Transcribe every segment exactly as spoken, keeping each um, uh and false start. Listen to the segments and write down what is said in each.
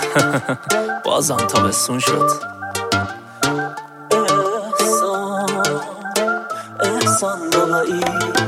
بازم تابستون شد. احسان احسان بابایی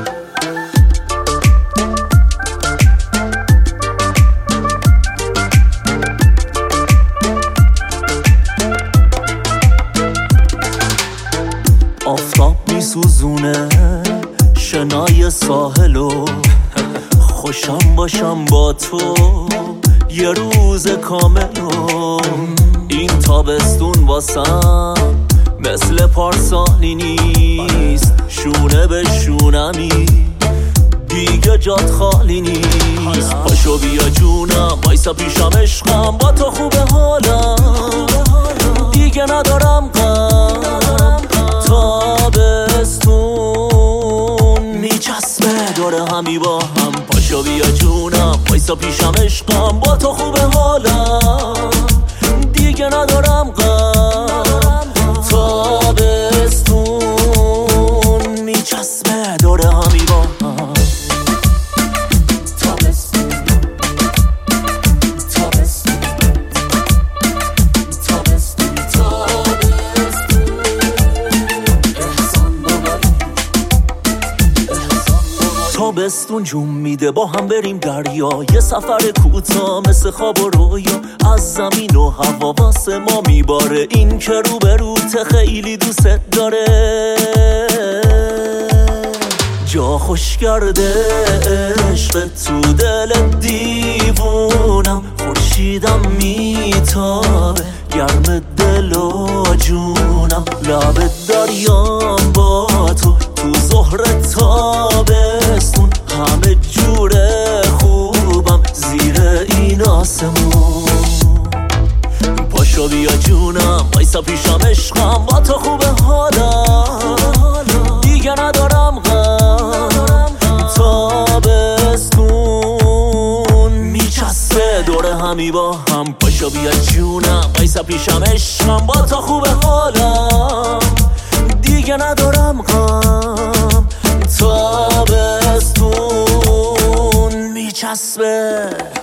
آفتاب میسوزونه شنای ساحلو، خوشم باشم با تو یه روز کاملو. این تابستون واسم مثل پارسالی نیست، شونه به شونمی دیگه جات خالی نیست. پاشو بیا جونم وایسا پیشم عشقم، با تو خوبه حالم دیگه ندارم غم. تابستون میچسبه دوره همی با هم، پاشو بیا جونم وایسا پیشم عشقم، با تو خوبه حالم دیگه ندارم غم. تابستون میچسبه دوره همی با هم. تابستون جون میده با هم بریم دریا، یه سفر کوتاه مثل خواب و رویا. از زمین و هوا واسه ما میباره، این که رو به روته خیلی دوست داره. جا خوش کرده عشق تو دل دیوونم، خورشیدم میتابه گرم دل و جونم. لب دریام با تو تو ظهر تابستون، همه جوره خوبم زیر این آسمون. پاشو بیا جونم وایسا پیشم عشقم، با تو خوبه حالم دیگه ندارم غم. تابستون میچسبه دوره همی با هم، پاشو بیا جونم وایسا پیشم عشقم، با تو خوبه حالم دیگه ندارم غم. تابستون میچسبه